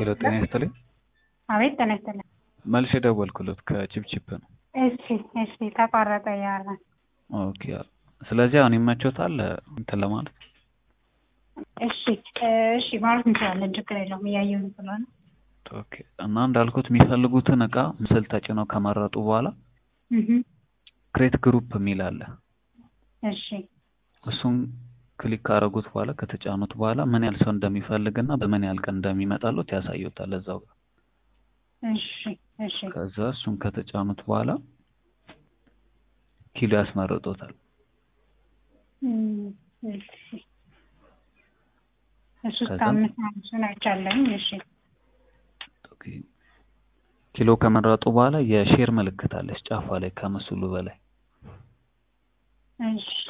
ሄሎ ጤና ይስጥልኝ። አቤት ጤና ይስጥልኝ። መልሼ ደወልኩለት ከቺፕቺፕ ነው። እሺ ተቋረጠ ያለ። ኦኬ ስለዚህ አሁን ይመቾታል እንትን ለማለት እሺ ማለት እንችላለን፣ ችግር የለውም እያየሁኝ ስለሆነ። ኦኬ እና እንዳልኩት የሚፈልጉትን እቃ ምስል ተጭነው ከመረጡ በኋላ ክሬት ግሩፕ የሚል አለ። እሺ እሱን ክሊክ ካደረጉት በኋላ ከተጫኑት በኋላ ምን ያህል ሰው እንደሚፈልግና በምን ያህል ቀን እንደሚመጣሉት ያሳዩታል እዛው ጋር። እሺ ከዛ እሱን ከተጫኑት በኋላ ኪሎ ያስመርጦታል። እሱ ታምናችሁ አይቻለኝ። እሺ ኪሎ ከመረጡ በኋላ የሼር ምልክት አለች ጫፏ ላይ ከምስሉ በላይ። እሺ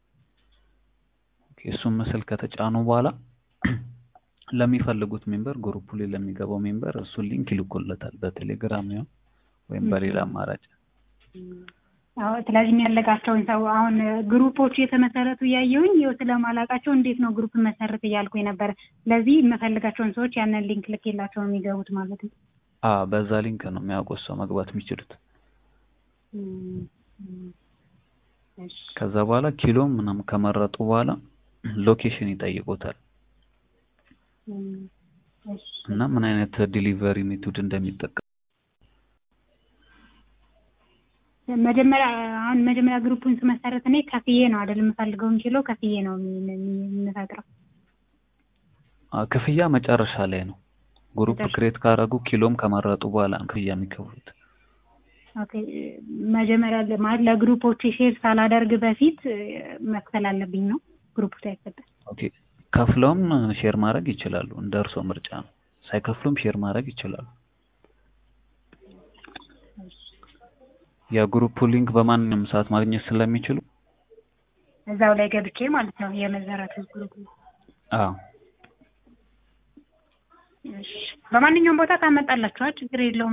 እሱን ምስል ከተጫኑ በኋላ ለሚፈልጉት ሜምበር ግሩፑ ላይ ለሚገባው ሜምበር እሱን ሊንክ ይልኩለታል በቴሌግራም ወይም በሌላ አማራጭ። ስለዚህ የሚያለጋቸውን ሰው አሁን ግሩፖች የተመሰረቱ ያየሁኝ ይኸው ስለማላቃቸው እንዴት ነው ግሩፕ መሰረት እያልኩኝ ነበር። ስለዚህ የምፈልጋቸውን ሰዎች ያንን ሊንክ ልኬላቸው ነው የሚገቡት ማለት ነው። በዛ ሊንክ ነው የሚያውቁት ሰው መግባት የሚችሉት። ከዛ በኋላ ኪሎ ምናምን ከመረጡ በኋላ ሎኬሽን ይጠይቁታል እና ምን አይነት ዲሊቨሪ ሜቶድ እንደሚጠቀም መጀመሪያ ግሩፑን ስመሰረት እኔ ከፍዬ ነው አይደል የምፈልገውን ኪሎ ከፍዬ ነው የምፈጥረው። ክፍያ መጨረሻ ላይ ነው። ግሩፕ ክሬት ካረጉ ኪሎም ከመረጡ በኋላ ክፍያ የሚከፍሉት። ኦኬ መጀመሪያ ማለት ለግሩፖች ሼር ሳላደርግ በፊት መክፈል አለብኝ ነው ግሩፑ ሳይፈጠር? ኦኬ ከፍለውም ሼር ማድረግ ይችላሉ፣ እንደ እርሶ ምርጫ ነው። ሳይከፍሉም ሼር ማድረግ ይችላሉ። የግሩፑ ሊንክ በማንኛውም ሰዓት ማግኘት ስለሚችሉ እዛው ላይ ገብቼ ማለት ነው የመዘራት ግሩፕ። እሺ በማንኛውም ቦታ ታመጣላችሁ፣ ችግር የለውም።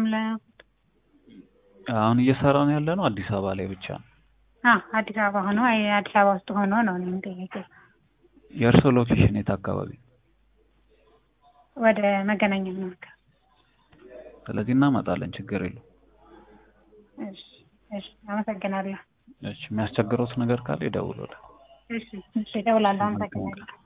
አሁን እየሰራን ያለ ነው አዲስ አበባ ላይ ብቻ ነው። አዲስ አበባ ሆኖ አዲስ አበባ ውስጥ ሆኖ ነው የምጠይቀው። የእርሶ ሎኬሽን የት አካባቢ? ወደ መገናኛ ነው። ስለዚህ እናመጣለን፣ ችግር የለውም። እሺ አመሰግናለሁ። እሺ የሚያስቸግረውት ነገር ካለ ይደውሉልኝ። እሺ እደውላለሁ። አመሰግናለሁ።